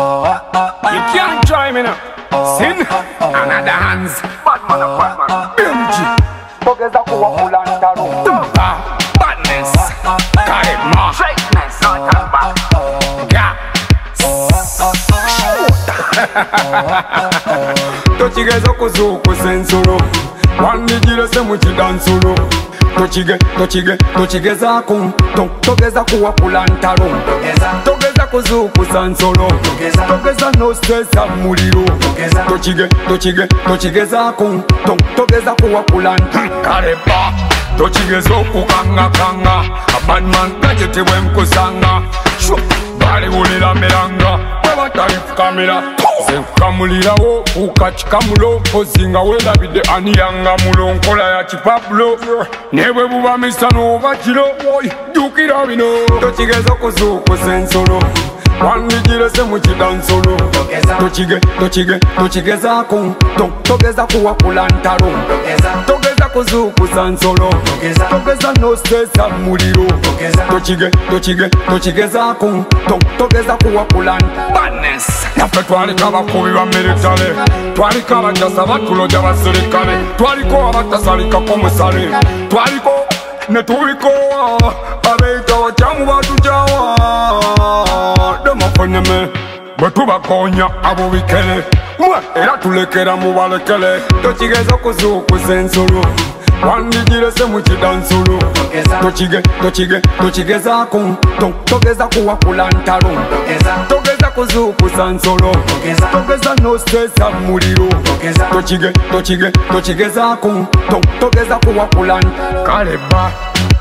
You can't try me now. Sin, another hands. Bad man. BMG. Togeza kuwa kulanta room. Badness. Karima. Straightness. Not and back. Yeah. Tochigeza kuzuku sensoro. Wanijire se muchidansoro. Tochigeza kun. Togeza kuwa kulanta room. Togeza kuzuku sansoro. Togeza no stress ya muliro. Tochigeza kun. Togeza kuwa kulanta. Kareba. Tochigeza okukanga. A bad man kajetiwe mkusanga. Bali ulira melanga. Wewa tarifu kamera. Zenkamulirawo ukachikamulo ozinga welabide aniyanga mulo nkola ya chipablo nebwe buba misano bakiro jukira bino tochigeza kuzuku sensoro wanijire se muchidansolo tochigeza kun togeza kuwa kulantaro togeza kuzuku sansolo togeza no stress ya muliro tochigeza kun togeza kuwa kulantaro badness nafe twarika abakubi ba militale twarika abajasa batuloja abasirikale twariko abatasalikako musale twariko netuliko abeita wacamu batujawa demafonyeme bwetubakonya abo bikele era tulekera mubalekele tochigeza kuzuku sensolo wanijire se muchidansolo tochigeza kun togeza kuwa kulantaro togeza kuzuku sansolo togeza no stress ya muliro tochigeza kun togeza kuwa kulantaro Kareba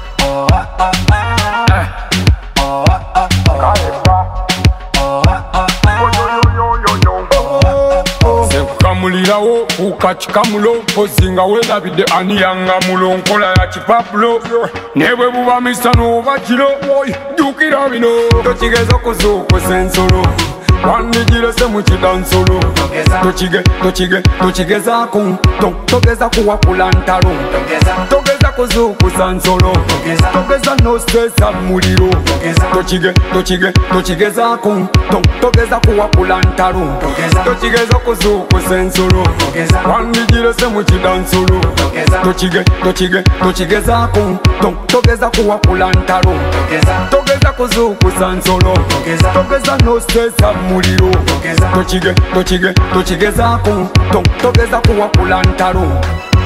Zenkamulirawo ukachikamulo ozinga welabide aniyanga mulo nkola ya chipablo nebwe buba misano bakiro jukira bino tochigeza kuzuku sensolo wanijire se muchidansolo tochigeza kun togeza kuwa kulantaro togeza kuzuku sansolo togeza no stress ya muliro tochigeza kun togeza kuwa kulantaro tochigeza kuzuku sensolo wanijire se muchidansolo tochigeza kun togeza kuwa kulantaro togeza kuzuku sansolo togeza no stress ya muliro tochigeza kun togeza kuwa kulantaro